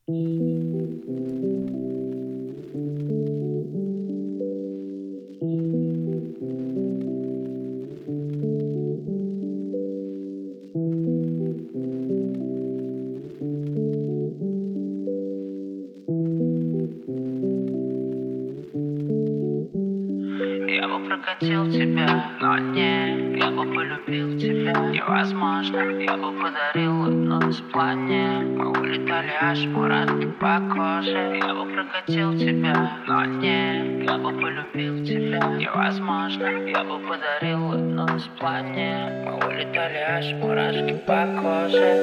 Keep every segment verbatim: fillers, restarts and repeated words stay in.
Я бы прокатил тебя, но не, я бы полюбил тебя. Невозможно, я бы подарил одно бесплатное. Мы улетали аж мурашки по коже. Я бы прокатил тебя, но не, я бы полюбил тебя. Невозможно, я бы подарил одно бесплатное. Мы улетали аж мурашки по коже.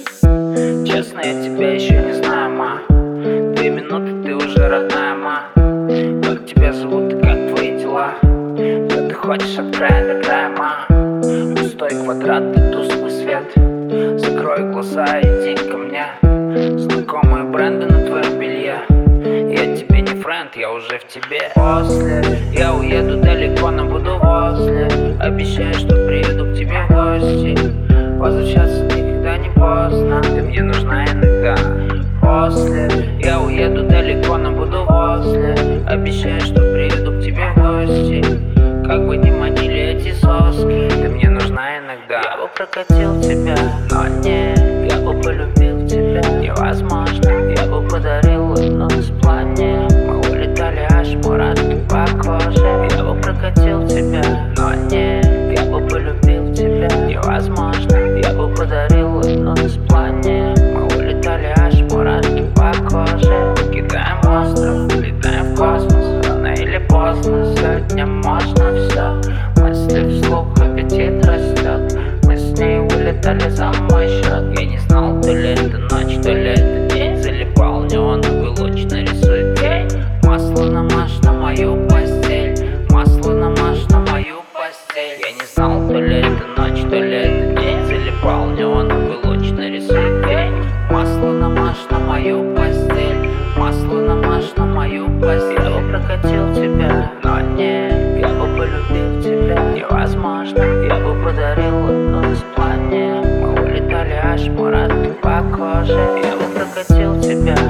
Честно, я тебя еще не знаю, ма. Две минуты, ты уже родная, ма. Как тебя зовут и как твои дела? Что ты хочешь от края до края, ма? Пустой квадрат и тусклый свет. Закрой глаза, иди ко мне. Знакомые бренды на твоем белье. Я тебе не френд, я уже в тебе. После я уеду далеко, но буду возле. Обещаю, что приеду к тебе в гости. Возвращаться никогда не поздно. Ты мне нужна иногда. После я уеду далеко, но буду возле. Обещаю, что приеду к тебе в гости. Как бы ни манили эти соски, ты мне нужна иногда. Я бы прокатил тебя, но не, я бы полюбил тебя. Невозможно, я бы подарил одно бесплатное. Мы улетали аж мурашки по коже. Я бы прокатил тебя, но не, я бы полюбил тебя. Невозможно, я бы подарил одно бесплатное. Мы улетали аж мурашки по коже. Покидаем остров, летаем в космос. Рано или поздно, сегодня можно все. Мысли вслух, аппетит растет. Мы с ней улетали за мой счет. Я не знал, то ли это ночь, то ли это день. Залипал неоновый луч, нарисует тень. Масло намажь на мою постель. Масло намажь на мою постель. Я не знал, то ли это ночь, то ли это день. Залипал неоновый луч, нарисует тень. Масло намажь на мою постель. Масло намажь на мою постель. Я бы прокатил тебя, но не, я бы полюбил тебя. Невозможно, я бы подарил одно бесплатное. Мы улетали аж мурашки по коже. Я бы прокатил тебя,